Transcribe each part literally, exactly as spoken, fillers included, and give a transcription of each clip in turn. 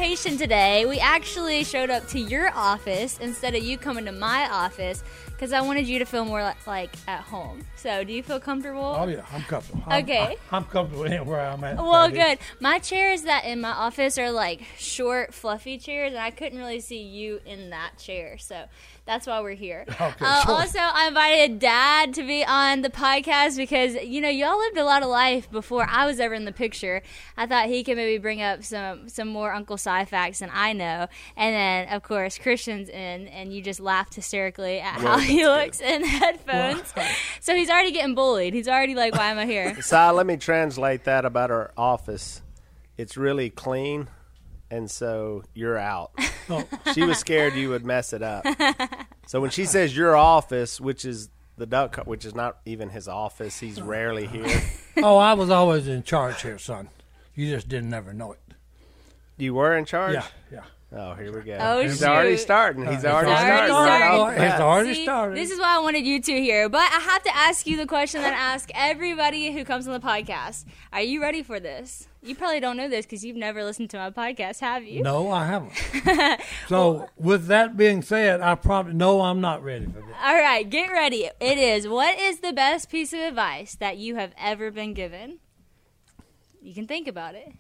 vacation today. We actually showed up to your office instead of you coming to my office because I wanted you to feel more like, like at home. So, do you feel comfortable? Oh, yeah, I'm comfortable. I'm, Okay. I, I'm comfortable anywhere I'm at. Well, Patty. good. My chairs that in my office are like short, fluffy chairs, and I couldn't really see you in that chair. So, that's why we're here. Okay, uh, sure. Also, I invited Dad to be on the podcast because, you know, y'all lived a lot of life before I was ever in the picture. I thought he could maybe bring up some, some more Uncle Si facts than I know. And then, of course, Christian's in, and you just laughed hysterically at Well, how he that's looks in headphones. So he's already getting bullied. He's already like, why am I here? Si, let me translate that about our office. It's really clean, and so you're out. Oh, She was scared you would mess it up. So when she says your office, which is the duck, co- which is not even his office, he's rarely here. oh, I was always in charge here, son. You just didn't never know it. You were in charge? Yeah, yeah. Oh, here we go. Oh, He's shoot. already starting. He's Uh, already it's already starting. right started. off the It's bat. already See, started. this is why I wanted you two here. But I have to ask you the question that I ask everybody who comes on the podcast. Are you ready for this? You probably don't know this because you've never listened to my podcast, have you? No, I haven't. So, with that being said, I probably no, I'm not ready for this. All right, get ready. It is. What is the best piece of advice that you have ever been given? You can think about it.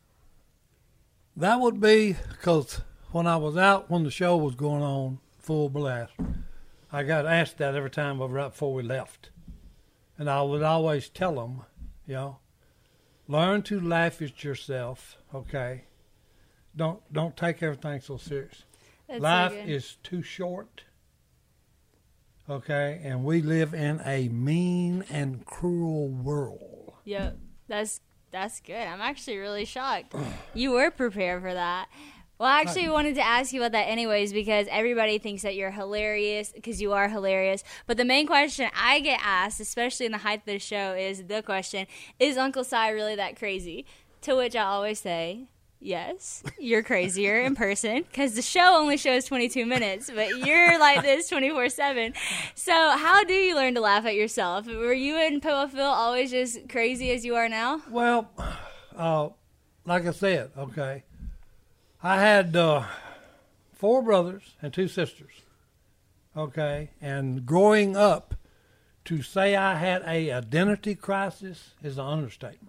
That would be because when I was out, when the show was going on full blast, I got asked that every time right before we left. And I would always tell them, you know, learn to laugh at yourself, okay? Don't don't take everything so serious. That's so Life good. is too short, okay? And we live in a mean and cruel world. Yep, that's that's good. I'm actually really shocked. You were prepared for that. Well, I actually wanted to ask you about that anyways because everybody thinks that you're hilarious because you are hilarious. But the main question I get asked, especially in the height of the show, is the question, is Uncle Si really that crazy? To which I always say, yes, you're crazier in person because the show only shows twenty-two minutes, but you're like this twenty-four seven. So how do you learn to laugh at yourself? Were you and Papa Phil always just crazy as you are now? Well, uh, like I said, okay, I had uh, four brothers and two sisters, okay, and growing up, to say I had a identity crisis is an understatement.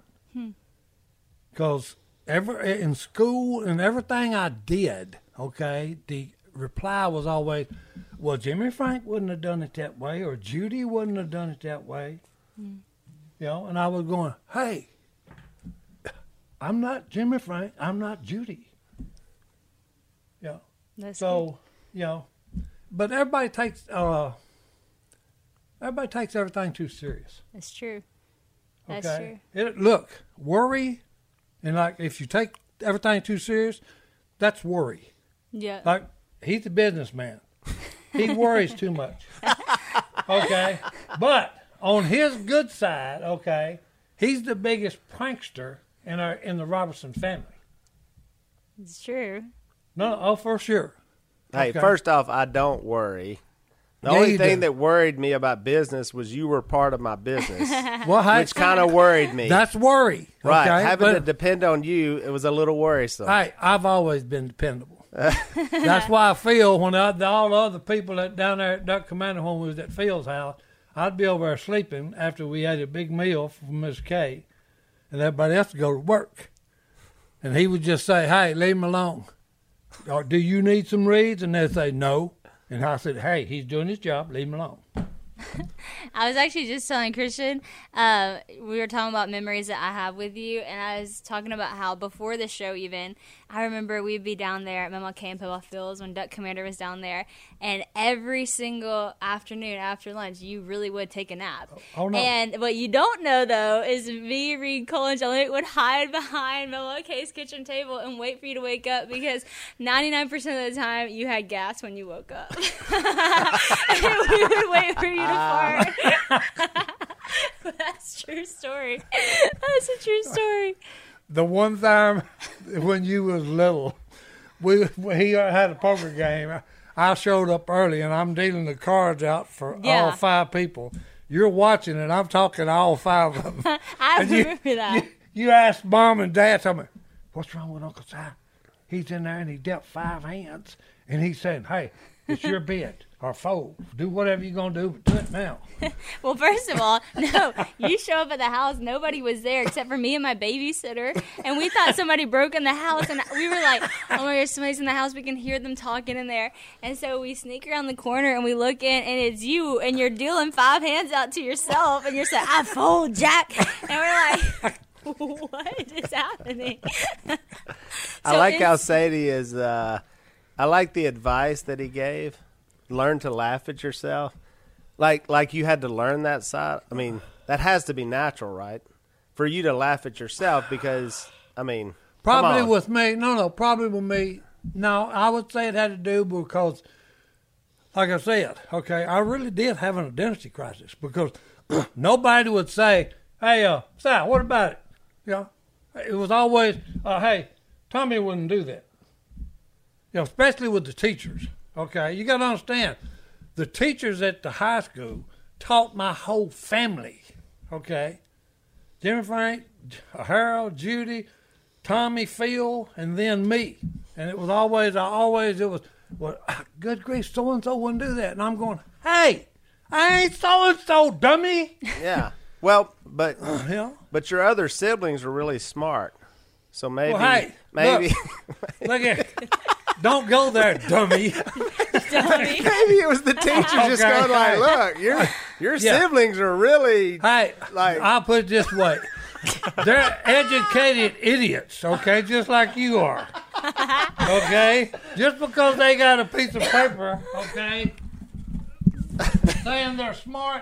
Because every in school and everything I did, okay, the reply was always, well, Jimmy Frank wouldn't have done it that way, or Judy wouldn't have done it that way. You know, and I was going, hey, I'm not Jimmy Frank, I'm not Judy. You know, That's so, you know, but everybody takes, uh, everybody takes everything too serious. That's true. That's Okay. It, look, worry, and like if you take everything too serious, that's worry. Yeah. Like he's a businessman, he worries too much. Okay, but on his good side, okay, he's the biggest prankster in our in the Robertson family. It's true. No, oh for sure. Hey, Okay. first off, I don't worry. The Yeah, only you thing do. that worried me about business was you were part of my business, Well, hey, which kind of worried me. that's worry. right. Okay? Having But- to depend on you, it was a little worrisome. Hey, I've always been dependable. That's why I feel when I, all the other people that down there at Duck Commander when we was at Phil's house, I'd be over there sleeping after we ate a big meal from Miss Kay, and everybody else would go to work. And he would just say, hey, leave him alone. Or, do you need some reads? And they'd say, no. And I said, hey, he's doing his job. Leave him alone. I was actually just telling Christian, uh, we were talking about memories that I have with you, and I was talking about how before the show even, I remember we'd be down there at Mama K and Papa Phil's when Duck Commander was down there, and every single afternoon after lunch, you really would take a nap. Oh, no. And what you don't know, though, is me, Reed, Cole, and Jelly would hide behind Mama K's kitchen table and wait for you to wake up because ninety-nine percent of the time you had gas when you woke up. And we would wait for you to fart. That's a true story. That's a true story. The one time when you was little, we, we he had a poker game. I showed up early, and I'm dealing the cards out for Yeah. all five people. You're watching, and I'm talking to all five of them. I And you- remember that. You, you asked Mom and Dad, tell me, what's wrong with Uncle Si? he's in there and he dealt five hands, and he's saying, "Hey, it's your bid or fold. Do whatever you're gonna do, but do it now." Well, first of all, no, you show up at the house, nobody was there except for me and my babysitter, and we thought somebody broke in the house, and we were like, "Oh my gosh, somebody's in the house. We can hear them talking in there." And so we sneak around the corner and we look in, and it's you, and you're dealing five hands out to yourself, and you're saying, "I fold, Jack," and we're like, what is happening? So I like how Sadie is. Uh, I like the advice that he gave. Learn to laugh at yourself. Like, like you had to learn that side. I mean, that has to be natural, right? For you to laugh at yourself, because I mean, probably with me. No, no, probably with me. No, I would say it had to do because, like I said, okay, I really did have an identity crisis because nobody would say, "Hey, uh, Sal, what about it?" You know, it was always, uh, "Hey, Tommy wouldn't do that." You know, especially with the teachers. Okay, you got to understand, the teachers at the high school taught my whole family. Okay, Jimmy Frank, Harold, Judy, Tommy, Phil, and then me. And it was always, I always, it was, well, good grief, so and so wouldn't do that. And I'm going, "Hey, I ain't so and so, dummy." Yeah. Well, but Uh, you know? but your other siblings were really smart, so maybe Well, hey, maybe Look at, don't go there, dummy. Dummy. maybe it was the teacher just Okay, going like, hey. "Look, your your Yeah. siblings are really Hey, like." I'll put it this way. They're educated idiots, okay, just like you are. Okay? Just because they got a piece of paper, okay, saying they're smart,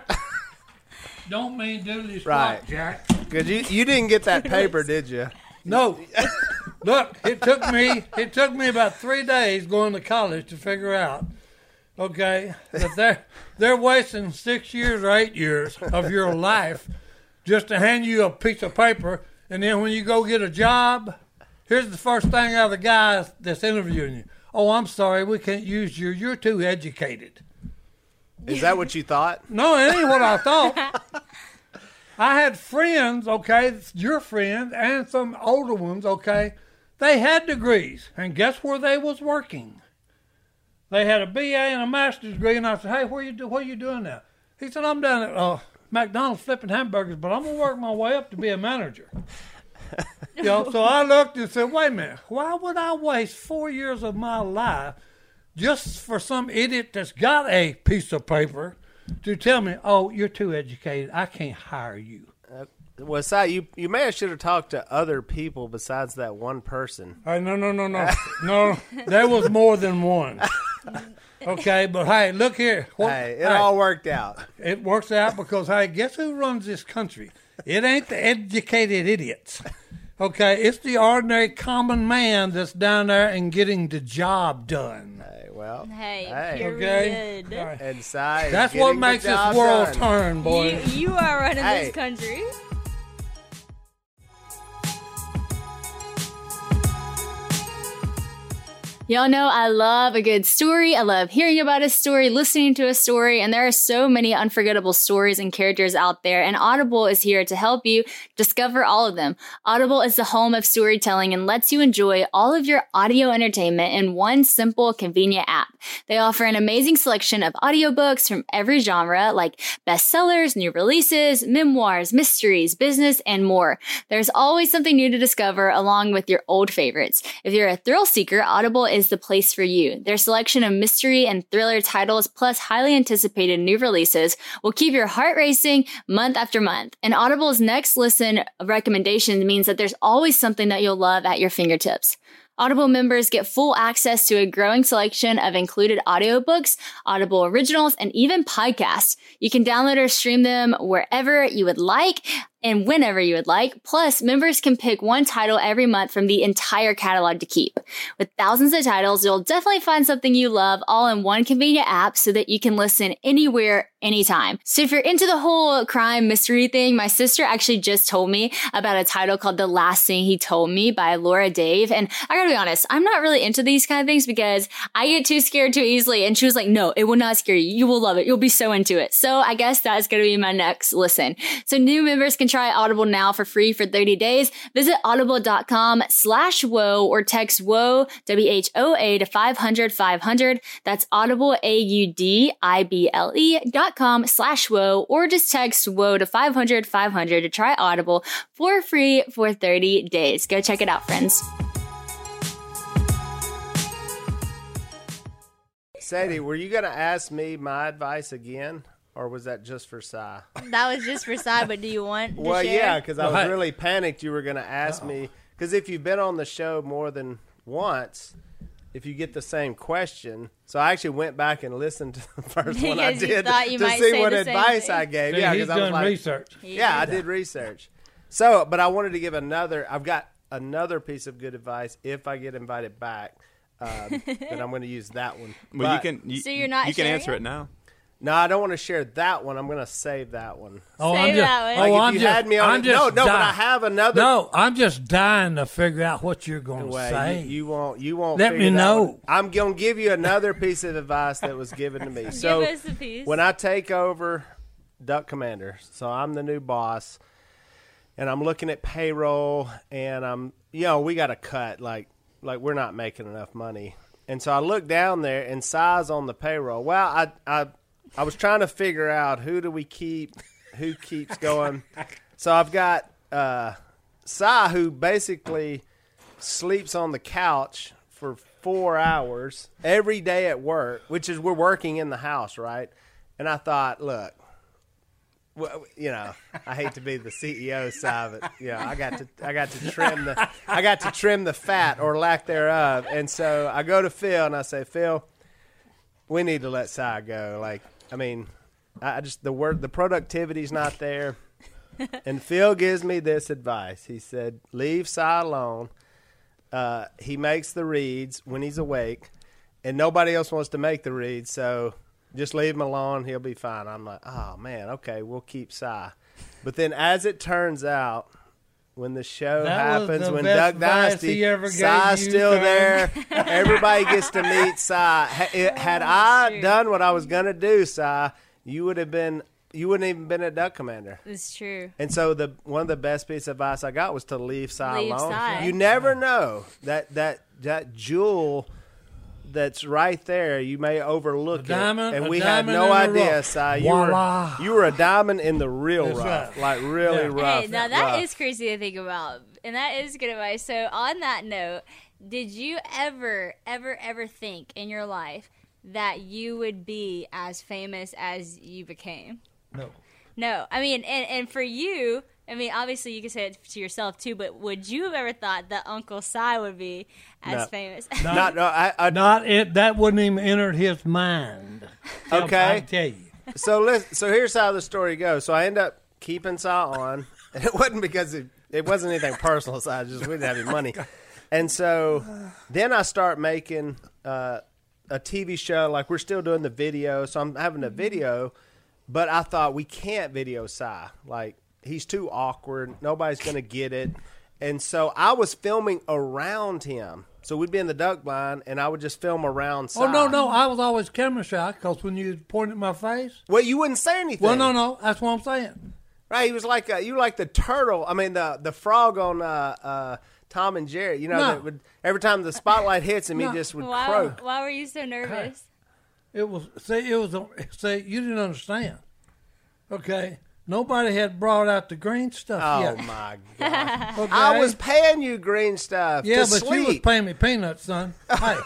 don't mean doodly squat, Right. Jack. Because you you didn't get that paper, did you? No. Look, it took me it took me about three days going to college to figure out, okay, that they're they're wasting six years or eight years of your life just to hand you a piece of paper, and then when you go get a job, here's the first thing out of the guy that's interviewing you. "Oh, I'm sorry, we can't use you. You're too educated." Is that what you thought? No, it ain't what I thought. I had friends, okay, your friends, and some older ones, okay, they had degrees, and guess where they was working? They had a B A and a master's degree, and I said, "Hey, where you do, what are you doing now?" He said, "I'm down at uh, McDonald's flipping hamburgers, but I'm going to work my way up to be a manager." You know, so I looked and said, "Wait a minute, why would I waste four years of my life just for some idiot that's got a piece of paper to tell me, 'Oh, you're too educated, I can't hire you'?" Uh, well, Si, you you may have should have talked to other people besides that one person. All right, no, no, no, no. No, there was more than one. Okay, but hey, look here. What, Hey, it all worked out. It works out because, hey, guess who runs this country? It ain't the educated idiots. Okay, it's the ordinary common man that's down there and getting the job done. Hey, well, Hey, hey. period. Okay? All right. And Si is That's getting what the makes this job world done. turn, boys. You, you are running Hey. this country. Y'all know I love a good story. I love hearing about a story, listening to a story, and there are so many unforgettable stories and characters out there, and Audible is here to help you discover all of them. Audible is the home of storytelling and lets you enjoy all of your audio entertainment in one simple, convenient app. They offer an amazing selection of audiobooks from every genre, like bestsellers, new releases, memoirs, mysteries, business, and more. There's always something new to discover along with your old favorites. If you're a thrill seeker, Audible is the place for you. Their selection of mystery and thriller titles plus highly anticipated new releases will keep your heart racing month after month. And Audible's next listen of recommendations means that there's always something that you'll love at your fingertips. Audible members get full access to a growing selection of included audiobooks, Audible originals, and even podcasts. You can download or stream them wherever you would like and whenever you would like. Plus, members can pick one title every month from the entire catalog to keep. With thousands of titles, you'll definitely find something you love all in one convenient app so that you can listen anywhere, anytime. So if you're into the whole crime mystery thing, my sister actually just told me about a title called The Last Thing He Told Me by Laura Dave. And I gotta be honest, I'm not really into these kind of things because I get too scared too easily. And she was like, no, it will not scare you. You will love it. You'll be so into it. So I guess that's gonna be my next listen. So new members can try Audible now for free for thirty days. Visit audible.com slash whoa or text whoa, W H O A to five hundred five hundred. That's audible, A U D I B L E dot com slash whoa, or just text whoa to five hundred five hundred to try Audible for free for thirty days. Go check it out, friends. Sadie, were you going to ask me my advice again? Or was that just for Si? That was just for Si, but do you want to Well, share? yeah, because I was Right. really panicked you were going to ask Uh-oh. me. Because if you've been on the show more than once, if you get the same question. So I actually went back and listened to the first one I Because you did thought you to might see say what the same advice thing. I gave. See, yeah, he's because I was done like, research. yeah, I did research. So, but I wanted to give another. I've got another piece of good advice if I get invited back. Um, that I'm going to use that one. Well, But- you can. You, So you're not You can sharing answer it? it now. No, I don't want to share that one. I'm going to save that one. Oh, Say I'm just, that one. Like oh, if I'm you just, had me on I'm it- just no, no, but dying. I have another. No, I'm just dying to figure out what you're going to Way, say. you, you won't. You won't. Let figure me that know. one. I'm going to give you another piece of advice that was given to me. So Give us the piece. when I take over Duck Commander, so I'm the new boss, and I'm looking at payroll, and I'm, you know, we got to cut. Like, like we're not making enough money, and so I look down there, and Si's on the payroll. Well, I, I, I was trying to figure out who do we keep, who keeps going. So I've got uh, Si, who basically sleeps on the couch for four hours every day at work, which is we're working in the house, right? And I thought, look, well, you know, I hate to be the C E O side, but you know, I got to, I got to trim the, I got to trim the fat or lack thereof. And so I go to Phil and I say, Phil, we need to let Si go. Like, I mean, I just the word, the productivity's not there. And Phil gives me this advice. He said, leave Si alone. Uh, he makes the reads when he's awake, and nobody else wants to make the reads, so just leave him alone. He'll be fine. I'm like, oh, man, okay, we'll keep Si. But then as it turns out, when the show That was happens, the when best Duck advice Dynasty, he ever gave Si's you, still sir. there. Everybody gets to meet Si. Ha- it- Had I true. done what I was going to do, Si, you would have been, you wouldn't even been a Duck Commander. It's true. And so the one of the best pieces of advice I got was to leave Si Leave alone. Si. You never know that that that jewel that's right there. You may overlook A it, diamond- and a we had diamond no in the idea, rough. Si. You Voila. were you were a diamond in the real That's rough, right. like really Yeah. rough. Hey, now that rough. is crazy to think about, and that is good advice. So, on that note, did you ever, ever, ever think in your life that you would be as famous as you became? No. No, I mean, and, and for you, I mean, obviously you can say it to yourself too, but would you have ever thought that Uncle Si would be as No. famous? Not, no, I, I, Not it. That wouldn't even enter his mind. Okay. I tell you. so listen, so here's how the story goes. So I end up keeping Si on, and it wasn't because it, it wasn't anything personal. Si just we didn't have any money, and so then I start making uh, a T V show. Like we're still doing the video, so I'm having a video, but I thought we can't video Si. Like he's too awkward. Nobody's gonna get it, and so I was filming around him. So we'd be in the duck blind, and I would just film around Si. Oh, no, no. I was always camera shy because when you pointed at my face. Well, you wouldn't say anything. Well, no, no. That's what I'm saying. Right, he was like a, you were like the turtle. I mean, the the frog on uh, uh, Tom and Jerry. You know, No. that would every time the spotlight hits him, No. he just would why, croak. why were you so nervous? It was, see, it was, a- see, you didn't understand. Okay. Nobody had brought out the green stuff Oh yet. my god! Okay? I was paying you green stuff. Yeah, to but sleep. you was paying me peanuts, son. Hey.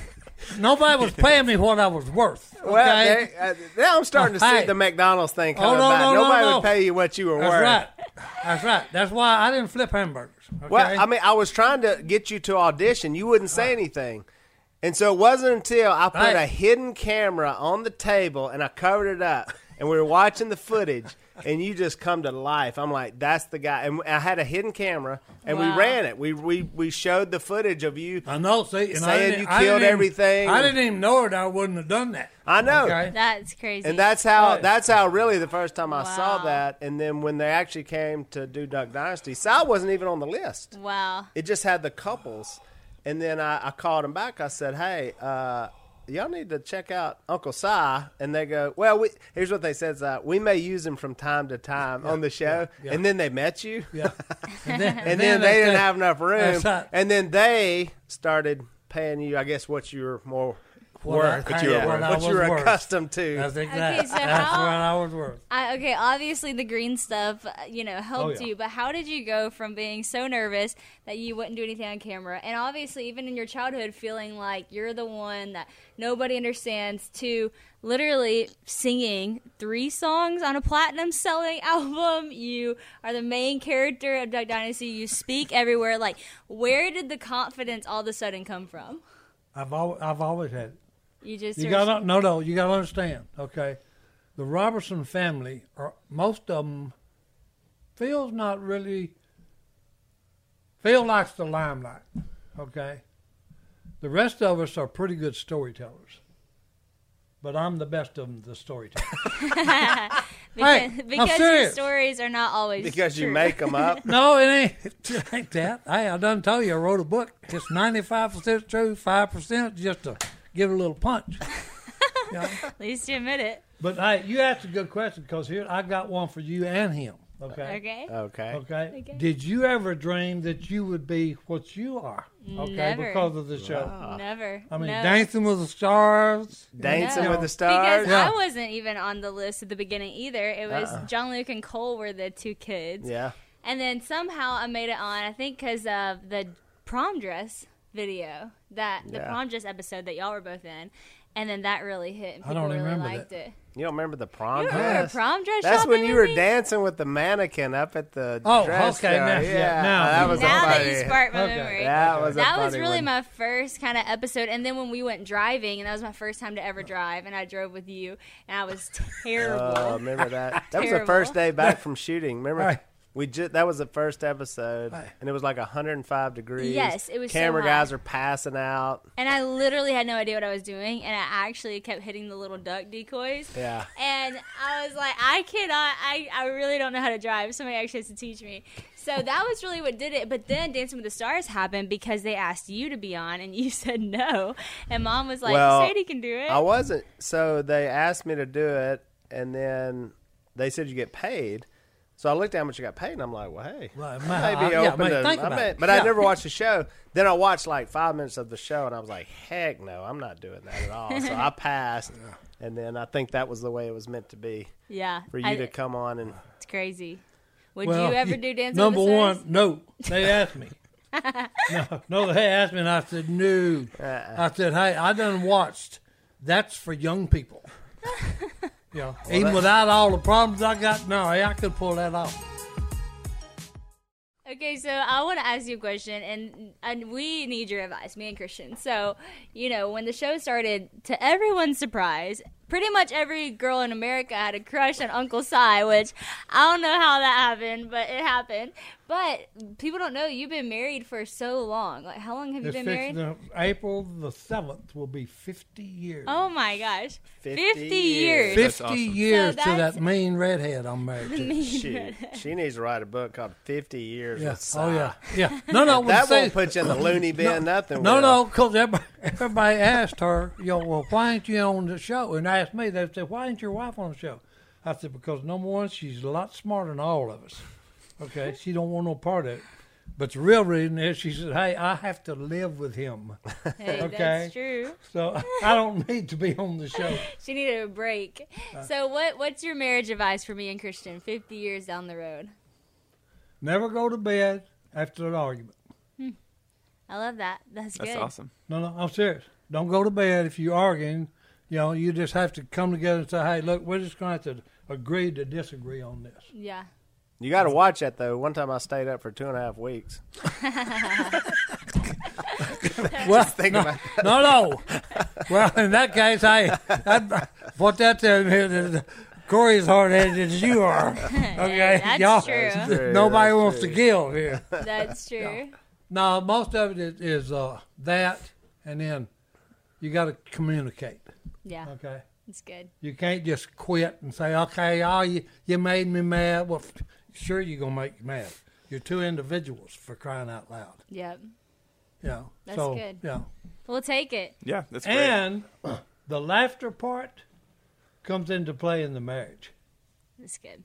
Nobody was paying me what I was worth. Okay? Well, there- uh, now I'm starting to Oh, see hey. the McDonald's thing Oh, coming no, back. no, no, Nobody no. would pay you what you were That's worth. right. That's right. That's why I didn't flip hamburgers. Okay? Well, I mean, I was trying to get you to audition. You wouldn't say anything. And so it wasn't until I put Right. a hidden camera on the table and I covered it up and we were watching the footage and you just come to life. I'm like, that's the guy. And I had a hidden camera, and Wow. we ran it. We we we showed the footage of you. I know. See, and I Saying didn't- you I killed didn't even- everything. I didn't even know it. I wouldn't have done that. I know. Okay? That's crazy. And that's how Right. that's how really the first time I saw Wow. that. And then when they actually came to do Duck Dynasty, Sal wasn't even on the list. wow. It just had the couples. And then I, I called him back. I said, hey, uh, y'all need to check out Uncle Si. And they go, well, we, here's what they said, Si. We may use him from time to time on the show. yeah, yeah. And then they met you. Yeah. And then, And then they didn't have enough room. That's right. And then they started paying you, I guess, what you were more What worth. I- What you were, yeah, what I what you was were worth. accustomed to. That's exactly. so That's how- what I was worth. I, okay, obviously the green stuff, uh, you know, helped Oh, yeah. you. But how did you go from being so nervous that you wouldn't do anything on camera, and obviously even in your childhood feeling like you're the one that nobody understands, to literally singing three songs on a platinum-selling album? You are the main character of Duck Dynasty. You speak everywhere. Like, where did the confidence all of a sudden come from? I've always, I've always had it. You just You are- got no, no. You got to understand. Okay, the Robertson family, are most of them, Phil's not really. Phil likes the limelight. Okay, the rest of us are pretty good storytellers, but I'm the best of them, the storyteller. because, Hey, I'm because your serious. stories are not always Because you true. make them up. No, it ain't, it ain't that. Hey, I done told you I wrote a book. It's ninety-five percent true, five percent just to give it a little punch. You know? At least you admit it. But hey, you asked a good question because here I got one for you and him. Okay. Okay. Okay. Okay. Okay. Did you ever dream that you would be what you are? Okay, Never. because of the show. Never. I mean, no. Dancing with the Stars. Dancing No. with the Stars. Because Yeah. I wasn't even on the list at the beginning either. It was Uh-uh. John Luke and Cole were the two kids. Yeah. And then somehow I made it on, I think because of the prom dress video, that the Yeah. prom dress episode that y'all were both in. And then that really hit and I people don't really remember liked that. it. You don't remember the prom You don't remember dress? prom dress That's when shopping you with were me? dancing with the mannequin up at the Oh, dress okay, show. now- yeah, yeah, now- that was Now a that funny. you sparked my Okay. memory. That was a That was funny really one. my first kind of episode. And then when we went driving, and that was my first time to ever drive, and I drove with you, and I was terrible. Oh, remember that? That was the Terrible. first day back from shooting. Remember? Right. We just that was the first episode, Right. and it was like one hundred five degrees. Yes, it was so Camera hot. guys are passing out. And I literally had no idea what I was doing, and I actually kept hitting the little duck decoys. Yeah. And I was like, I cannot, I, I really don't know how to drive. Somebody actually has to teach me. So that was really what did it. But then Dancing with the Stars happened because they asked you to be on, and you said no. And Mom was like, Well, Sadie can do it. I wasn't. So they asked me to do it, and then they said you get paid. So I looked at how much you got paid, and I'm like, well, hey, Right, I man, may be I- yeah, open man, to. think I about may- it. but I Yeah. never watched the show. Then I watched like five minutes of the show, and I was like, heck no, I'm not doing that at all. So I passed, and then I think that was the way it was meant to be yeah. for you I- to come on and. It's crazy. Would Well, you ever do Dancing Number with the one, Stars? no. They asked me. no, no, they asked me, and I said no. Uh-uh. I said, hey, I done watched. That's for young people. You know, even that- without all the problems I got, no, I could pull that off. Okay, so I want to ask you a question, and, and we need your advice, me and Christian. So, you know, when the show started, to everyone's surprise, pretty much every girl in America had a crush on Uncle Si, which I don't know how that happened, but it happened. But people don't know you've been married for so long. Like, how long have you It's been fixing married? to- April the seventh will be fifty years. Oh my gosh, fifty fifty years. years. That's fifty awesome. years So to that's- that mean redhead I'm married to. Mean Shoot, redhead. she needs to write a book called fifty years Yeah. with Si. Oh yeah. Yeah. No, no. That say- won't put you in the loony bin, nothing. No, will. no, because everybody, everybody asked her, you know, well, why ain't you on the show? And asked me, they said, why ain't your wife on the show? I said, because number one, she's a lot smarter than all of us. Okay, she don't want no part of it. But the real reason is she said, hey, I have to live with him. Hey, Okay. that's true. So I don't need to be on the show. She needed a break. Uh. So, what what's your marriage advice for me and Christian fifty years down the road? Never go to bed after an argument. I love that. That's, That's good. awesome. No, no, I'm serious. Don't go to bed if you're arguing. You know, you just have to come together and say, hey, look, we're just going to have to agree to disagree on this. Yeah. You got to watch that though. One time I stayed up for two and a half weeks. Well, Think no, about no, no. Well, in that case, I, I what that tells me is Corey's hard-headed as you are. Okay, That's y'all. true. That's true. Nobody That's wants true. to give here. That's true. No, most of it is, is uh, that, and then you got to communicate. Yeah, Okay, it's good. you can't just quit and say, "Okay, oh, you you made me mad." Well, f- sure, you're gonna make you mad. You're two individuals, for crying out loud. Yep. Yeah, That's so, good. Yeah, We'll take it. Yeah, that's great. and the laughter part comes into play in the marriage. That's good.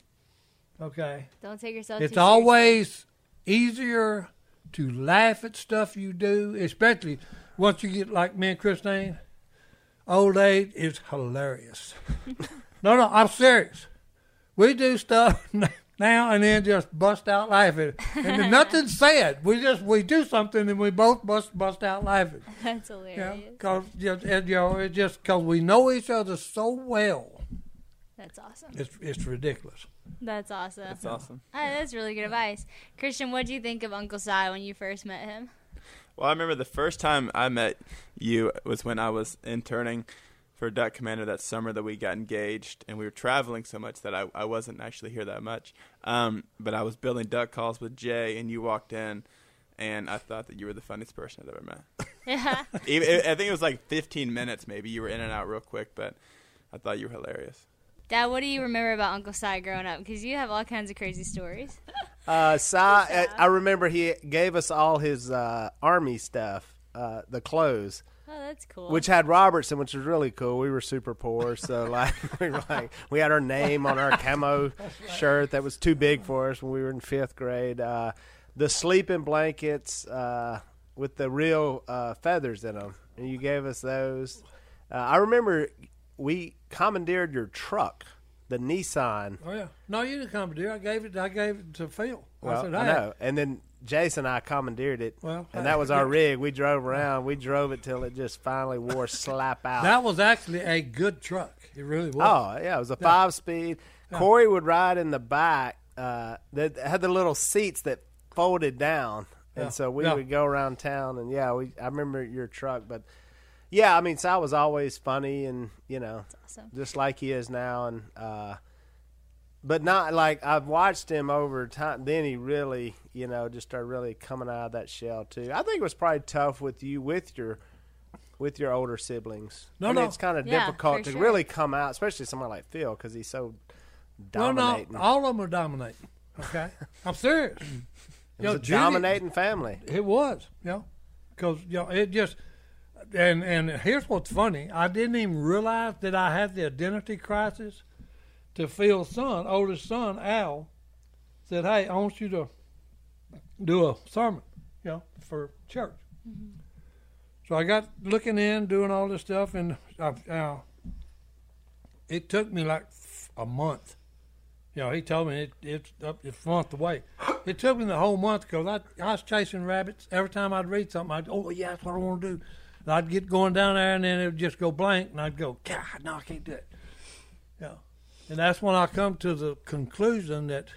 Okay, Don't take yourself it's too always easier to laugh at stuff you do, especially once you get like me and Christine. Old age is hilarious. no, no, I'm serious. We do stuff now and then, just bust out laughing, and then nothing's said. We just we do something and we both bust bust out laughing. That's Yeah, hilarious. because you know it's just because we know each other so well. That's awesome. It's it's ridiculous. That's awesome. That's awesome. Ah, that's really good advice. Christian, what did you think of Uncle Si when you first met him? Well, I remember the first time I met you was when I was interning for Duck Commander that summer that we got engaged, and we were traveling so much that I, I wasn't actually here that much. Um, but I was building duck calls with Jay, and you walked in, and I thought that you were the funniest person I'd ever met. Yeah. Even, I think it was like fifteen minutes maybe. You were in and out real quick, but I thought you were hilarious. Dad, what do you remember about Uncle Si growing up? Because you have all kinds of crazy stories. Uh, Si, I, I remember he gave us all his uh, army stuff, uh, the clothes, Oh, that's cool. which had Robertson, which was really cool. We were super poor, so like we were like we had our name on our camo shirt that was too big for us when we were in fifth grade. Uh, the sleeping blankets uh, with the real uh, feathers in them, and you gave us those. Uh, I remember we commandeered your truck, the Nissan. Oh yeah. No, you didn't commandeer. I gave it. I gave it to Phil. Well, I said, I hey. know. And then Jason and I commandeered it, Well, and that was our rig. We drove around. We drove it till it just finally wore slap out. That was actually a good truck. It really was. Oh, yeah, it was a five-speed. Yeah. Corey would ride in the back. Uh, that had the little seats that folded down, and Yeah. so we Yeah. would go around town. And yeah, we I remember your truck, but yeah, I mean, Sal was always funny, and you know, awesome. just like he is now, and uh, but not like I've watched him over time. Then he really, you know, just started really coming out of that shell too. I think it was probably tough with you with your with your older siblings. No, I mean, no. it's kind of Yeah, difficult for to sure. really come out, especially someone like Phil, because he's so Well, no, dominating. all of them are dominating. Okay, I'm serious. It was Yo, a Judy- dominating family. It was, you know, because you know it just. And and here's what's funny. I didn't even realize that I had the identity crisis. To Phil's son, oldest son, Al, said, "Hey, I want you to do a sermon, you know, for church." Mm-hmm. So I got looking in, doing all this stuff, and I, uh, it took me like a month. You know, he told me it, it's up, it's a month away. It took me the whole month because I, I was chasing rabbits. Every time I'd read something, I'd, oh, yeah, that's what I want to do. And I'd get going down there, and then it would just go blank, and I'd go, God, no, I can't do it. You know, and that's when I come to the conclusion that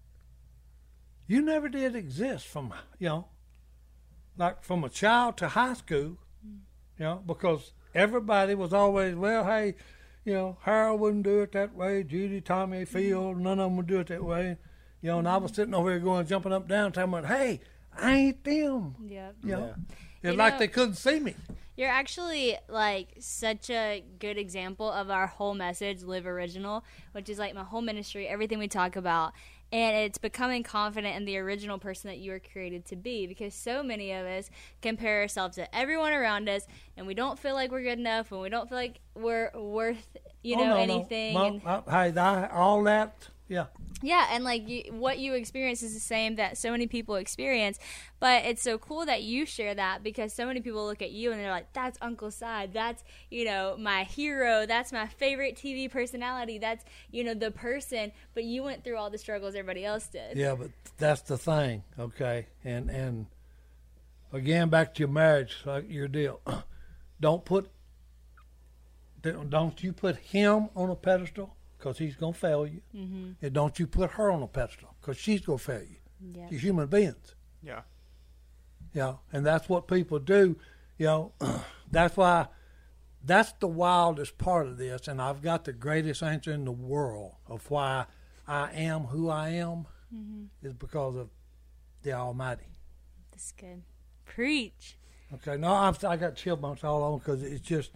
you never did exist from, you know, like from a child to high school, you know, because everybody was always, well, hey, you know, Harold wouldn't do it that way, Judy, Tommy, Phil, none of them would do it that way. You know, and I was sitting over here going, jumping up and down, talking about, hey, I ain't them. Yep. You know, Yeah. it's You like know- they couldn't see me. You're actually like such a good example of our whole message, Live Original, which is like my whole ministry, everything we talk about. And it's becoming confident in the original person that you were created to be, because so many of us compare ourselves to everyone around us, and we don't feel like we're good enough, and we don't feel like we're worth, you Oh, know, no, no. anything. Mom, and, I, hey, I, all that, yeah. yeah, and like you, what you experience is the same that so many people experience, but it's so cool that you share that, because so many people look at you and they're like, that's Uncle Si, that's, you know, my hero, that's my favorite T V personality, that's, you know, the person, but you went through all the struggles everybody else did. Yeah, but that's the thing, okay? And and again, back to your marriage, like your deal. Don't put, don't you put him on a pedestal, because he's going to fail you. Mm-hmm. And don't you put her on a pedestal, because she's going to fail you. Yeah. You're human beings. Yeah. You know, and that's what people do. You know, that's why that's the wildest part of this, and I've got the greatest answer in the world of why I am who I am Mm-hmm. is because of the Almighty. That's good. Preach. Okay, no, I'm, I got chill bumps all over because it's just,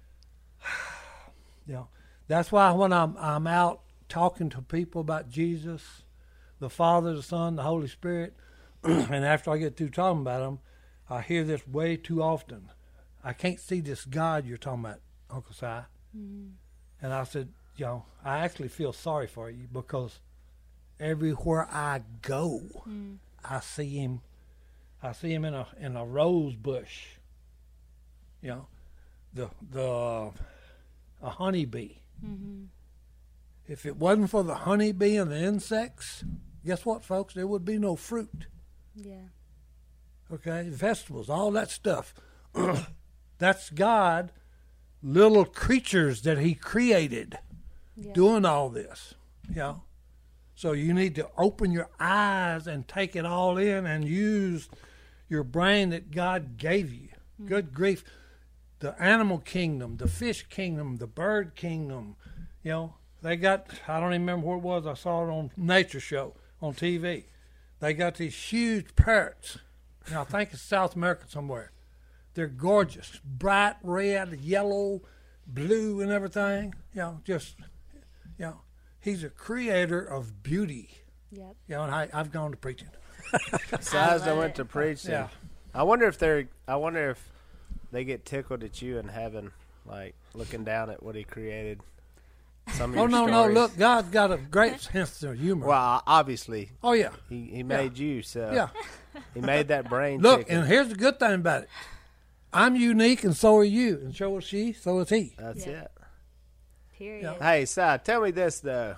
you know, that's why when I'm I'm out talking to people about Jesus, the Father, the Son, the Holy Spirit, and after I get through talking about them, I hear this way too often. I can't see this God you're talking about, Uncle Si. Mm-hmm. And I said, you know, I actually feel sorry for you because everywhere I go, Mm. I see him. I see him in a in a rose bush. You know, the the a honeybee. Mm-hmm. If it wasn't for the honeybee and the insects, guess what, folks? There would be no fruit. Yeah. Okay, vegetables, all that stuff. That's God, little creatures that He created, Yeah. doing all this. You know, so you need to open your eyes and take it all in and use your brain that God gave you. Mm-hmm. Good grief. The animal kingdom, the fish kingdom, the bird kingdom, you know, they got, I don't even remember what it was, I saw it on Nature Show on T V. They got these huge parrots. Now, I think it's South America somewhere. They're gorgeous, bright red, yellow, blue, and everything. You know, just, you know, He's a creator of beauty. Yep. You know, and I, I've gone to preaching. Besides, I love went it. to preaching. Yeah. I wonder if they're. I wonder if they get tickled at you in heaven, like looking down at what He created. Some of Oh, your no, no, stories. look, God's got a great sense of humor. Well, obviously, Oh, yeah. He He made you, so Yeah. He made that brain. Look, chicken. and here's the good thing about it. I'm unique, and so are you. And so is she, so is he. That's Yeah. it. Period. Yeah. Hey, Si, tell me this though.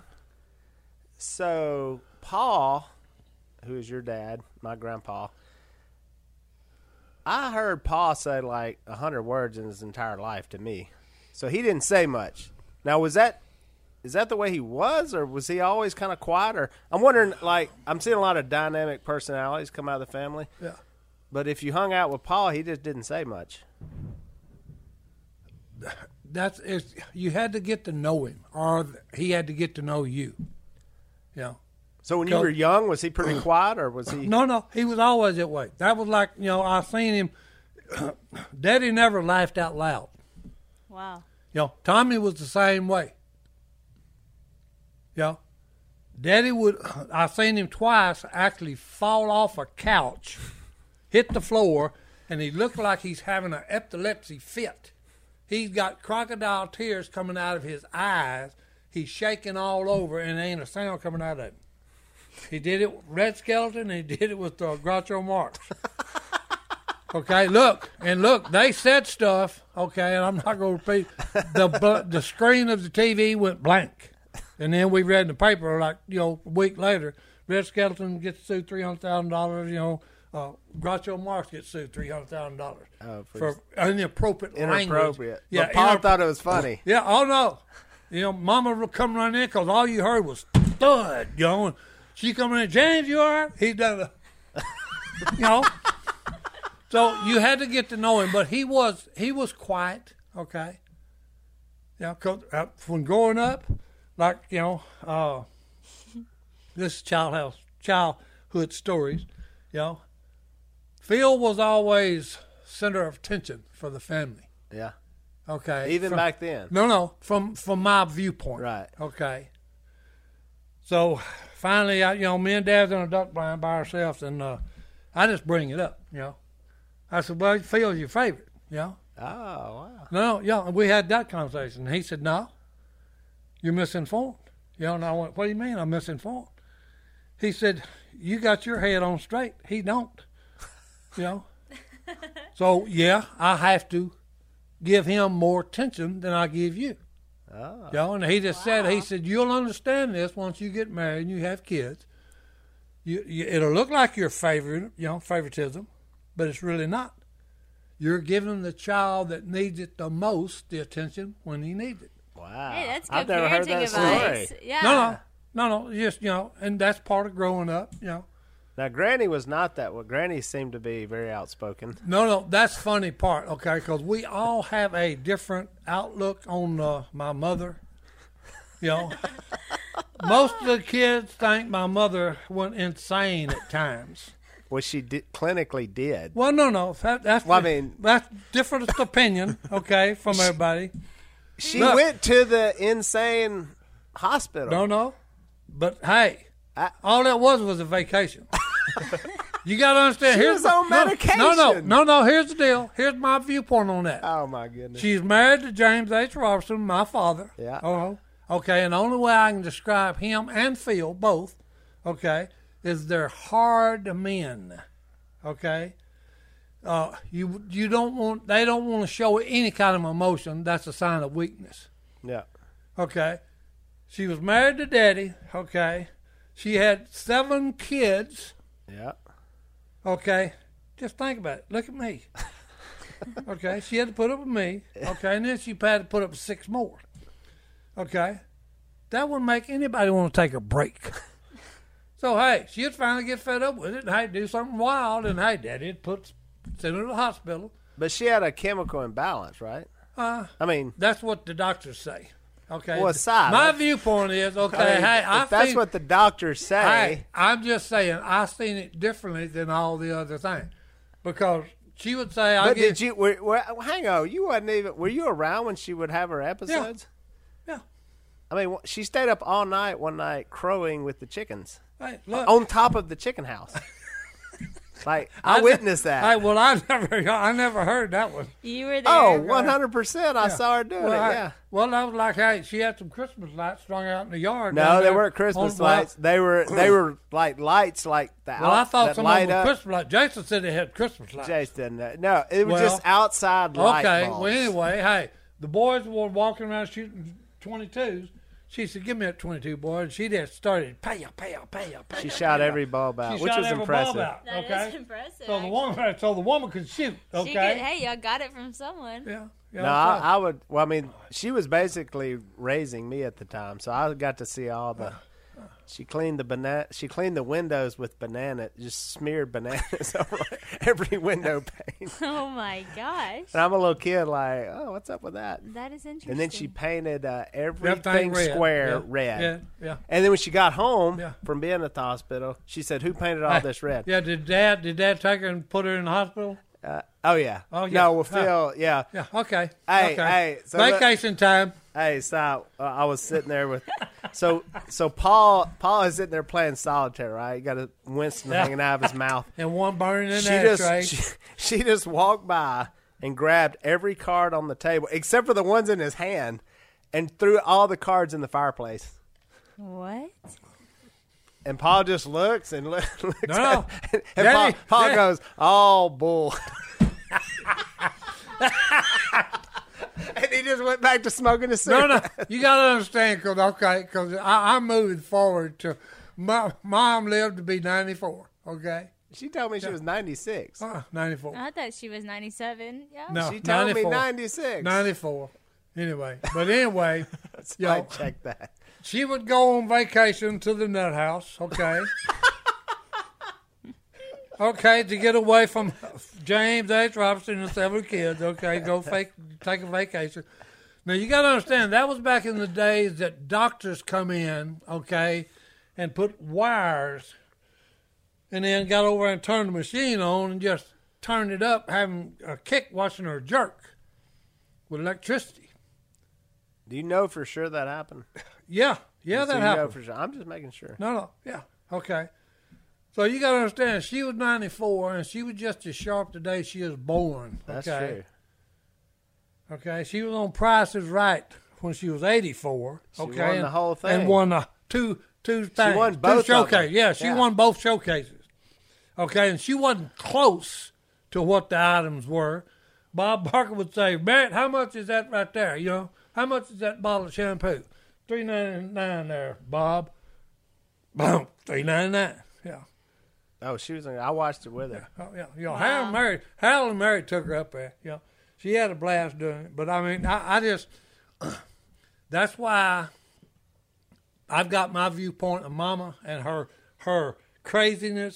So Paul, who is your dad, my grandpa, I heard Paul say like a hundred words in his entire life to me. So he didn't say much. Now, was that is that the way he was, or was he always kind of quiet? Or I'm wondering, like, I'm seeing a lot of dynamic personalities come out of the family. Yeah. But if you hung out with Paul, he just didn't say much. That's it's, you had to get to know him, or he had to get to know you. You know. So when you Go- were young, was he pretty quiet, or was he? No, no, he was always that way. That was like, you know, I seen him. Daddy never laughed out loud. Wow. You know, Tommy was the same way. You know, Daddy would, I seen him twice actually fall off a couch, hit the floor, and he looked like he's having an epilepsy fit. He's got crocodile tears coming out of his eyes. He's shaking all over, and there ain't a sound coming out of him. He did it with Red Skeleton, and he did it with uh, Groucho Marx. Okay, look, and look, they said stuff, okay, and I'm not going to repeat. The, bl- the screen of the T V went blank. And then we read in the paper, like, you know, a week later, Red Skeleton gets sued three hundred thousand dollars, you know, uh, Groucho Marx gets sued three hundred thousand dollars Oh, for inappropriate language. Inappropriate. Yeah, But Paul inap- thought it was funny. Yeah, oh no. You know, Mama would come running in because all you heard was thud, you know. And she coming in, James, you all right? He done a, you know. So you had to get to know him, but he was he was quiet, okay. Yeah, 'cause, uh, when growing up, like, you know, uh, this is child house, childhood stories, you know. Phil was always center of attention for the family, Yeah. okay. Even From- back then. No, no, from from my viewpoint. Right. Okay. So finally, I, you know, me and Dad's in a duck blind by ourselves, and uh, I just bring it up, you know. I said, well, Phil's your favorite, you know. Oh, wow. No, yeah, and we had that conversation. He said, no, you're misinformed. You know, and I went, what do you mean I'm misinformed? He said, you got your head on straight. He don't, you know. So, yeah, I have to give him more attention than I give you. Oh. You know, and he just said, he Wow. said, you'll understand this once you get married and you have kids. You, you, it'll look like your favorite, you know, favoritism, but it's really not. You're giving the child that needs it the most the attention when he needs it. Wow. Hey, that's good I've never heard parenting that advice. story. Yeah. No, no, no, no, just, you know, and that's part of growing up, you know. Now, Granny was not that way. Granny seemed to be very outspoken. No, no, that's funny part, okay, because we all have a different outlook on uh, my mother. You know, most of the kids think my mother went insane at times. Well, she did, clinically did. Well, no, no, that, that's Well, I mean- that's different opinion, okay, from everybody. She Look. went to the insane hospital. No, no, but hey, I- all that was was a vacation. You got to understand. She here's was my- on no, medication. No, no, no, no. Here's the deal. Here's my viewpoint on that. Oh, my goodness. She's married to James H. Robertson, my father. Yeah. Oh, okay. And the only way I can describe him and Phil both, okay, is they're hard men. Okay. Uh, you you don't want they don't want to show any kind of emotion. That's a sign of weakness. Yeah. Okay. She was married to Daddy. Okay. She had seven kids. Yeah. Okay. Just think about it. Look at me. Okay. She had to put up with me. Okay. And then she had to put up with six more. Okay. That wouldn't make anybody want to take a break. So, hey, she'd finally get fed up with it and, hey, do something wild. And, hey, Daddy'd put, send her to the hospital. But she had a chemical imbalance, right? Uh, I mean, that's what the doctors say. Okay. Well, aside, My that's- viewpoint is, okay, I mean, hey, if I that's think, what the doctors say. Hey, I'm just saying, I seen it differently than all the other things. Because she would say, I But get, did you? Were, were, hang on, you wasn't even. Were you around when she would have her episodes? Yeah. I mean, she stayed up all night one night crowing with the chickens Hey, look. on top of the chicken house. Like I, I- witnessed that. Hey, well, I never, I never heard that one. You were there. oh, one hundred percent. I saw her doing Well, it. I- Yeah. well, that was like, hey, she had some Christmas lights strung out in the yard. No, down they there weren't Christmas on- well, lights. They were they were like lights like the Well, I out- thought that some of light them were up. Christmas lights. Jason said they had Christmas lights. Jason, uh, no, it was Well, just outside light Okay, bulbs. well, anyway, hey, the boys were walking around shooting twenty-twos. She said, give me that twenty-two, boy. And she just started, pay up, pay up, pay up, pay She up, shot pay every up. bulb out, She which shot was every impressive. bulb out, That okay? is impressive. So the woman, so the woman could shoot, okay? She could, hey, y'all got it from someone. Yeah. yeah No, I, I would. Well, I mean, she was basically raising me at the time, so I got to see all the. She cleaned the banana. She cleaned the windows with banana. Just smeared bananas over every window pane. Oh my gosh, And I'm a little kid, like, oh, what's up with that? that is interesting. And then she painted uh, everything Everything red. square yeah. red. Yeah, yeah. And then when she got home Yeah. from being at the hospital, she said, "Who painted all Hey, this red?" Yeah, did dad did dad take her and put her in the hospital? Uh, oh yeah. Oh, yeah. No, well, Phil, yeah. Yeah, okay. Hey, okay. hey, so look- Vacation time. Hey, stop! Uh, I was sitting there with, so so Paul Paul is sitting there playing solitaire, right? You got a Winston Yeah. hanging out of his mouth. And one burning in She the just ashtray. she, she just walked by and grabbed every card on the table except for the ones in his hand, and threw all the cards in the fireplace. what? And Paul just looks and look, looks No, no. at, and Daddy, Paul, Paul Daddy. goes, "Oh bull." And he just went back to smoking his No, cigarette. no, you got to understand, cause okay, because I'm moving forward to. My mom lived to be ninety-four. Okay, She told me she was ninety-six. uh, ninety-four. I thought she was ninety-seven. Yeah. No, She told me ninety-four. ninety-six. ninety-four. Anyway, but anyway, So I yo, checked that. she would go on vacation to the nut house. Okay. Okay, to get away from James H. Robinson and seven kids. Okay, go fake, take a vacation. Now you got to understand that was back in the days that doctors come in, okay, and put wires, and then got over and turned the machine on and just turned it up, having a kick, watching her jerk with electricity. Do you know for sure that happened? Yeah, yeah, So that you happened. know for sure. I'm just making sure. No, no, yeah, okay. So you got to understand, she was ninety-four, and she was just as sharp the day she was born. That's okay? true. Okay, she was on Price is Right when she was eighty-four. She okay, won and, the whole thing. and won uh, two two things. won two both of them. showcases. Yeah, she Yeah. won both showcases. Okay, and she wasn't close to what the items were. Bob Barker would say, "Barrett, how much is that right there? You know, how much is that bottle of shampoo? Three ninety nine there, Bob. Boom, three ninety nine. Yeah." Oh, she was. I watched it with her. Oh, yeah, you know, Harold and Mary, Harold and Mary took her up there. You know, she had a blast doing it. But I mean, I, I just that's why I've got my viewpoint of Mama and her her craziness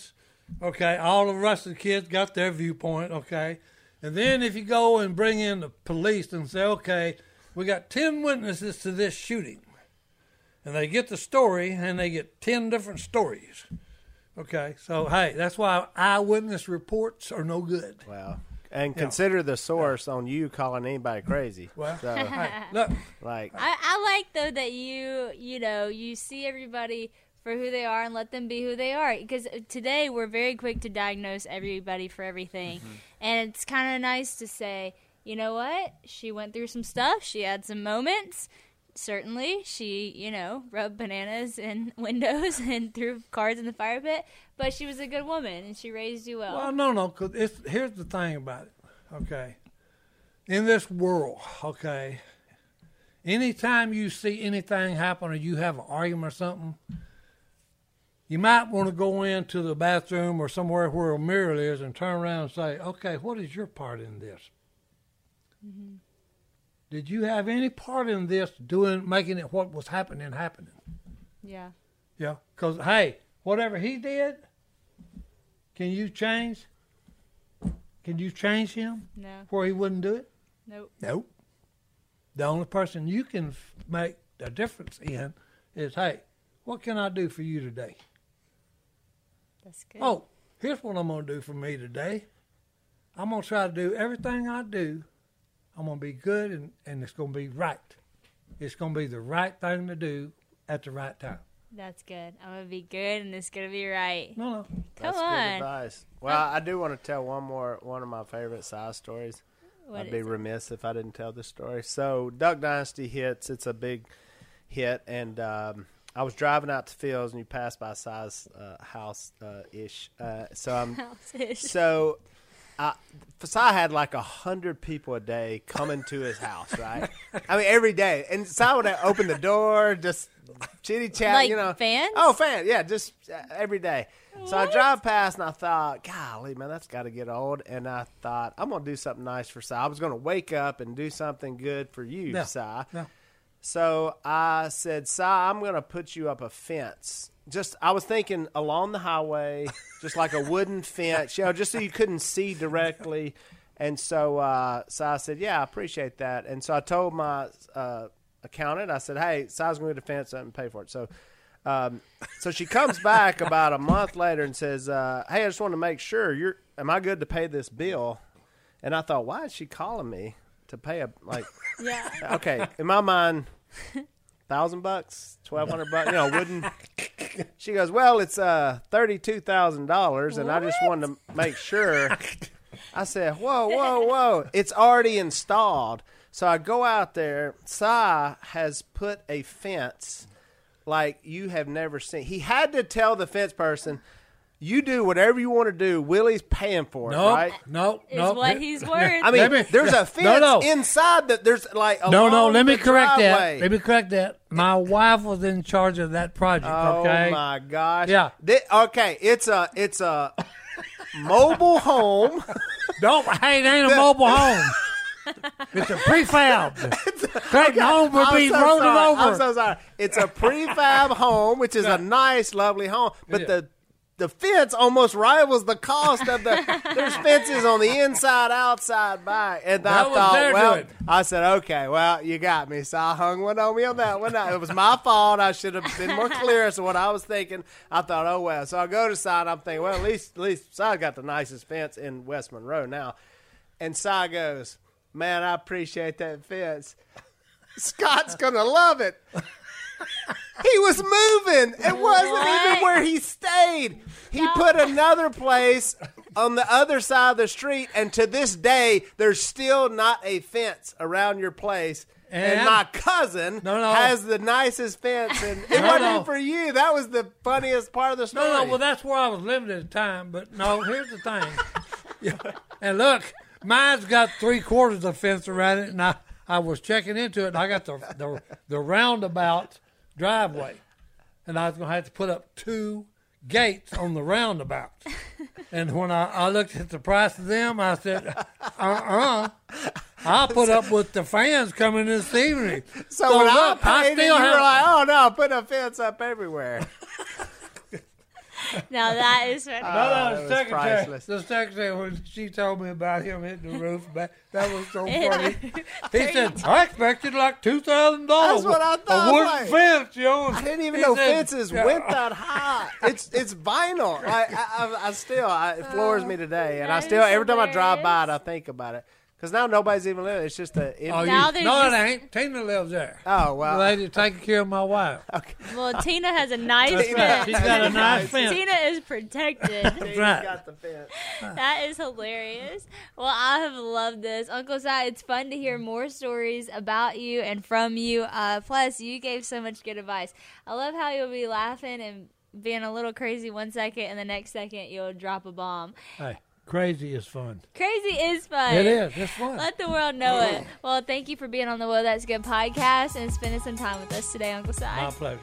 Okay, all the rest of the kids got their viewpoint. Okay, and then if you go and bring in the police and say, okay, we got ten witnesses to this shooting, and they get the story and they get ten different stories. Okay, so hey, that's why eyewitness reports are no good. Wow. And consider the source on you calling anybody crazy. Well, So, hey, look, like, I, I like though that you you know you see everybody for who they are and let them be who they are, because today we're very quick to diagnose everybody for everything. Mm-hmm. And it's kind of nice to say, you know what, she went through some stuff, she had some moments. Certainly, she, you know, rubbed bananas in windows and threw cards in the fire pit, but she was a good woman and she raised you well. well, no, no, because it's, here's the thing about it, okay? In this world, okay, anytime you see anything happen or you have an argument or something, you might want to go into the bathroom or somewhere where a mirror is and turn around and say, okay, what is your part in this? Mm-hmm. Did you have any part in this doing, making it what was happening, happening? Yeah. Yeah, because, hey, whatever he did, can you change? Can you change him? No. Where he wouldn't do it? Nope. Nope. The only person you can f- make a difference in is, hey, what can I do for you today? That's good. Oh, here's what I'm going to do for me today. I'm going to try to do everything I do. I'm going to be good, and, and it's going to be right. It's going to be the right thing to do at the right time. That's good. I'm going to be good, and it's going to be right. No, no. Come that's on. good advice. Well, I do want to tell one more, one of my favorite side stories. What I'd be is it? remiss if I didn't tell this story. So, Duck Dynasty hits. It's a big hit, and um, I was driving out to Phil's, and you passed by Si's uh, house uh, ish. Uh, so I'm House-ish. so. Uh, Sai had like a hundred people a day coming to his house, right? I mean, every day. And Sai would open the door, just chitty chat, Like you know. fans? Oh, fans, yeah, just uh, every day. So I What? drive past and I thought, golly, man, that's got to get old. And I thought, I'm going to do something nice for Sai. I was going to wake up and do something good for you, Yeah. Sai. Yeah. So I said, Sai, I'm going to put you up a fence. Just, I was thinking along the highway, just like a wooden fence, you know, just so you couldn't see directly. And so, uh, so I said, yeah, I appreciate that. And so I told my uh, accountant, I said, hey, Sai's going to get a fence up and pay for it. So, um, so she comes back about a month later and says, uh, hey, I just want to make sure you're, am I good to pay this bill? And I thought, why is she calling me to pay a, like, Yeah. okay, in my mind, thousand bucks, twelve hundred bucks, you know, wouldn't. She goes, well, it's uh thirty-two thousand dollars, and I just wanted to make sure. I said, whoa, whoa, whoa, it's already installed. So I go out there. Sai has put a fence like you have never seen. He had to tell the fence person, you do whatever you want to do. Willie's paying for it, Nope, right? nope, Is nope. what he's worth. I mean, Let me- there's a fence No, no. inside that. There's like a No, no, let me the correct driveway. that. Let me correct that. My wife was in charge of that project, Oh okay? my gosh! Yeah. Thi- okay, it's a it's a mobile home. Don't, hey, it ain't a mobile home. It's a prefab. Certain home will I'm be so rolled sorry. over. I'm so sorry. It's a prefab home, which is a nice, lovely home, but Yeah. the the fence almost rivals the cost of the. There's fences on the inside, outside, back, and That I was thought, their well, doing. I said, okay, well, you got me. So I hung one on me on that one. It was my fault. I should have been more clear as to what I was thinking. I thought, oh well. So I go to Si, and I'm thinking, well, at least at least Si got the nicest fence in West Monroe now. And Si goes, man, I appreciate that fence. Scott's gonna love it. He was moving. It wasn't What? even where he stayed. He put another place on the other side of the street, and to this day, there's still not a fence around your place. And, And- my cousin No, no. has the nicest fence, and it No, wasn't no. for you. That was the funniest part of the story. No, no, well, that's where I was living at the time. But no, here's the thing. Yeah. And look, mine's got three quarters of fence around it, and I, I was checking into it, and I got the the, the roundabout driveway, and I was going to have to put up two gates on the roundabout. And when I, I looked at the price of them, I said, uh-uh. I'll put up with the fans coming this evening. so, when look, I paid it, you still were have- like, oh, no, put a fence up everywhere. Now that is funny. Uh, No, that no, the was secretary. priceless. The secretary, when she told me about him hitting the roof, that, that was so funny. He said, I expected like two thousand dollars. That's what I thought. A wooden Like, fence, you know. I didn't even He know said, fences yeah. went that high. It's it's vinyl. Like, I, I, I still, I, it floors me today, and I That still is every time I drive by it, hilarious. I think about it. Because now nobody's even living. It's just a. Oh, Now you, there's no, just- it ain't. Tina lives there. Oh The well. lady taking care of my wife. Okay. Well, Tina has a nice That's right. She's fence. got a nice fence. Tina is protected. He's right. got the fence. That is hilarious. Well, I have loved this. Uncle Si, it's fun to hear more stories about you and from you. Uh, plus, you gave so much good advice. I love how you'll be laughing and being a little crazy one second, and the next second you'll drop a bomb. Hey, crazy is fun. Crazy is fun. It is. It's fun. Let the world know it. Well, thank you for being on the Whoa, That's Good podcast and spending some time with us today, Uncle Si. My pleasure.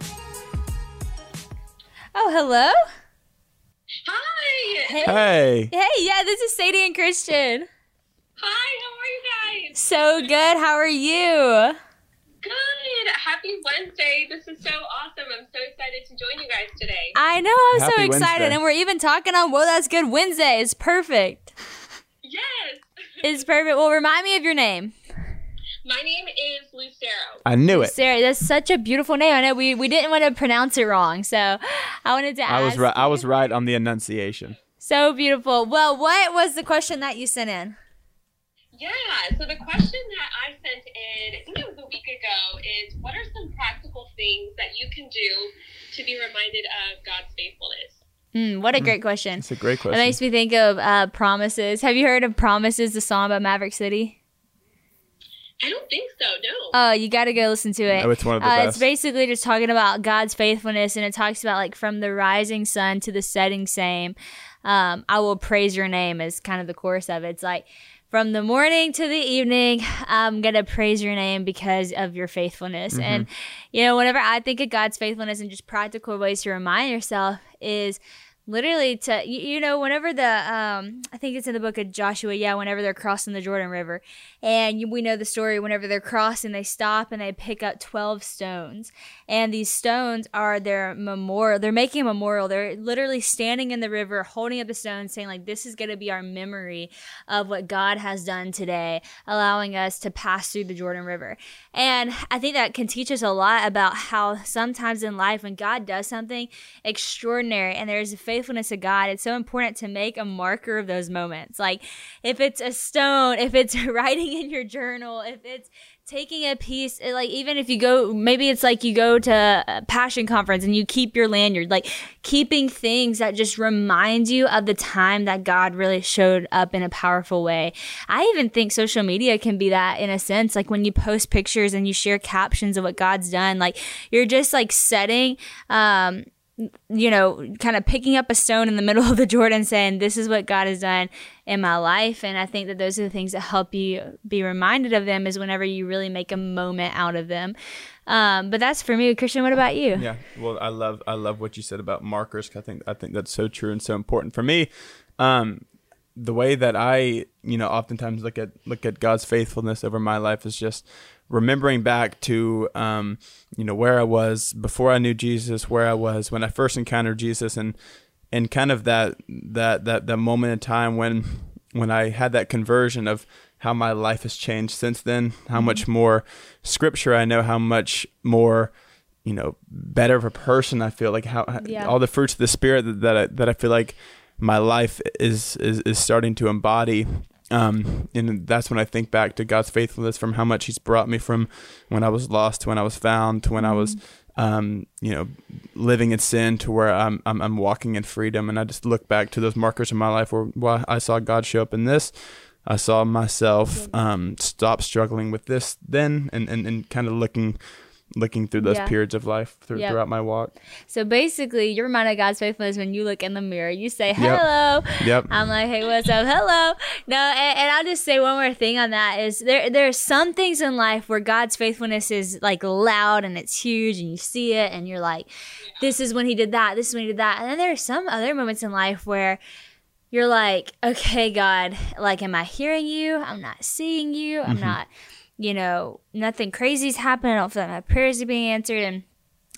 Oh, hello. Hi. Hey. Hey. Hey, yeah, this is Sadie and Christian. Hi, how are you guys? So good. How are you? Good. Happy Wednesday. This is so awesome. I'm so excited to join you guys today. I know. I'm so Happy excited. Wednesday. And we're even talking on Whoa, That's Good Wednesday. It's perfect. Yes. It's perfect. Well, remind me of your name. My name is Lucero. I knew it. Sarah, that's such a beautiful name. I know we, we didn't want to pronounce it wrong. So I wanted to ask. I was right. I you. was right on the enunciation. So beautiful. Well, what was the question that you sent in? Yeah, so the question that I sent in, I think it was a week ago, is what are some practical things that you can do to be reminded of God's faithfulness? Mm, what a great question. It's a great It question. makes me think of uh, Promises. Have you heard of Promises, the song about Maverick City? I don't think so, no. Oh, you got to go listen to it. Oh, it's one of the uh, best. It's basically just talking about God's faithfulness, and it talks about like from the rising sun to the setting same. Um, I will praise your name is kind of the chorus of it. It's like from the morning to the evening, I'm going to praise your name because of your faithfulness. Mm-hmm. And, you know, whenever I think of God's faithfulness and just practical ways to remind yourself is literally to, you, you know, whenever the, um, I think it's in the book of Joshua, yeah, whenever they're crossing the Jordan River. And you, we know the story, whenever they're crossing, they stop and they pick up twelve stones. And these stones are their memorial. They're making a memorial. They're literally standing in the river, holding up the stones, saying like, this is going to be our memory of what God has done today, allowing us to pass through the Jordan River. And I think that can teach us a lot about how sometimes in life when God does something extraordinary and there's a faithfulness of God, it's so important to make a marker of those moments. Like if it's a stone, if it's writing in your journal, if it's taking a piece, like even if you go, maybe it's like you go to a passion conference and you keep your lanyard, like keeping things that just remind you of the time that God really showed up in a powerful way. I even think social media can be that in a sense, like when you post pictures and you share captions of what God's done, like you're just like setting, um, you know, kind of picking up a stone in the middle of the Jordan saying, this is what God has done in my life. And I think that those are the things that help you be reminded of them is whenever you really make a moment out of them. Um, but that's for me. Christian, what about you? Yeah, well, I love I love what you said about markers. 'Cause I think I think that's so true and so important for me. Um, the way that I, you know, oftentimes look at look at God's faithfulness over my life is just remembering back to, um, you know, where I was before I knew Jesus, where I was when I first encountered Jesus, and and kind of that that that that moment in time when when I had that conversion of how my life has changed since then, how mm-hmm. much more Scripture I know, how much more, you know, better of a person I feel, like how Yeah. all the fruits of the Spirit that that I, that I feel like my life is is is starting to embody. Um, and that's when I think back to God's faithfulness from how much He's brought me from when I was lost to when I was found to when mm-hmm. I was, um, you know, living in sin to where I'm, I'm I'm walking in freedom. And I just look back to those markers in my life where well, I saw God show up in this. I saw myself um, stop struggling with this then, and, and, and kind of looking looking through those Yeah. periods of life through, Yep. throughout my walk. So basically, you're reminded of God's faithfulness when you look in the mirror. You say, hello. Yep. I'm like, hey, what's up? Hello. No, and, and I'll just say one more thing on that is there there are some things in life where God's faithfulness is like loud and it's huge and you see it and you're like, this is when He did that. This is when He did that. And then there are some other moments in life where you're like, okay, God, like, am I hearing you? I'm not seeing you. I'm Mm-hmm. not, you know, nothing crazy's happening. I don't feel like my prayers are being answered. And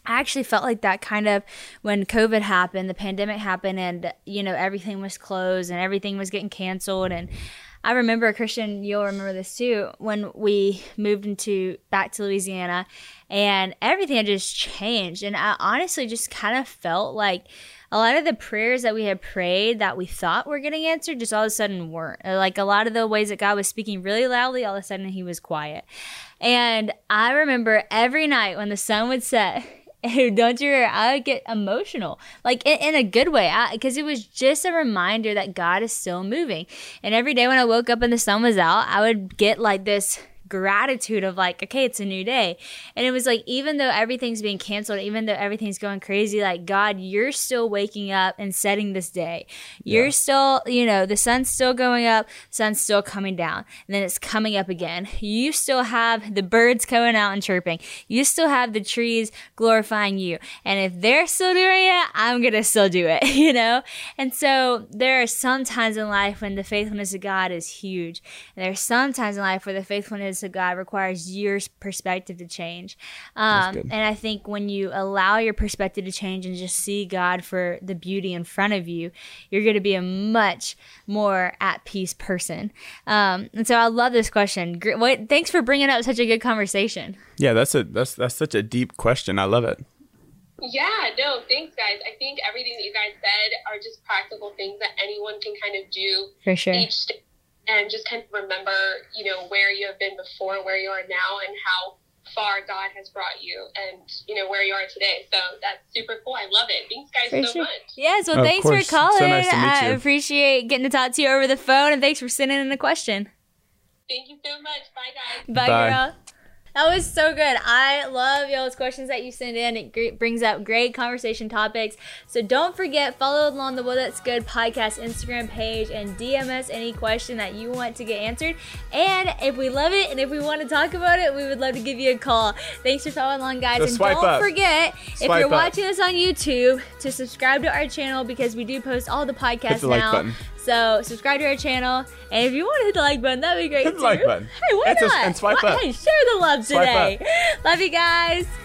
I actually felt like that kind of when COVID happened, the pandemic happened, and, you know, everything was closed and everything was getting canceled. And I remember, Christian, you'll remember this too, when we moved into back to Louisiana and everything had just changed. And I honestly just kind of felt like a lot of the prayers that we had prayed that we thought were getting answered just all of a sudden weren't. Like a lot of the ways that God was speaking really loudly, all of a sudden he was quiet. And I remember every night when the sun would set, don't you remember, I would get emotional, like in, in a good way, because it was just a reminder that God is still moving. And every day when I woke up and the sun was out, I would get like this gratitude of like, okay, it's a new day. And it was like, even though everything's being canceled, even though everything's going crazy, like, God, you're still waking up and setting this day. You're yeah. still, you know, the sun's still going up, sun's still coming down, and then it's coming up again. You still have the birds going out and chirping. You still have the trees glorifying you. And if they're still doing it, I'm going to still do it, you know? And so there are some times in life when the faithfulness of God is huge. And there are some times in life where the faithfulness of God requires your perspective to change. Um, and I think when you allow your perspective to change and just see God for the beauty in front of you, you're going to be a much more at peace person. Um, and so I love this question. Great, wait, thanks for bringing up such a good conversation. Yeah, that's a that's that's such a deep question. I love it. Yeah, no, thanks, guys. I think everything that you guys said are just practical things that anyone can kind of do for sure. each day. And just kind of remember, you know, where you have been before, where you are now, and how far God has brought you, and, you know, where you are today. So that's super cool. I love it. Thanks, guys, for so sure. much. Yes, well, of thanks course. for calling. So nice to meet I you. appreciate getting to talk to you over the phone, and thanks for sending in a question. Thank you so much. Bye, guys. Bye, Bye. girl. That was so good. I love y'all's questions that you send in. It great, brings up great conversation topics. So don't forget, follow along the Well That's Good podcast Instagram page and D M us any question that you want to get answered. And if we love it and if we want to talk about it, we would love to give you a call. Thanks for following along, guys. So and swipe don't up. forget, Swipe if you're up. watching us on YouTube, to subscribe to our channel because we do post all the podcasts Hit the like now. button. So subscribe to our channel, and if you want to hit the like button, that'd be great Hit too. the like button. Hey, why And not? sus- and swipe Why- up. Hey, share the love Swipe today. Love you guys.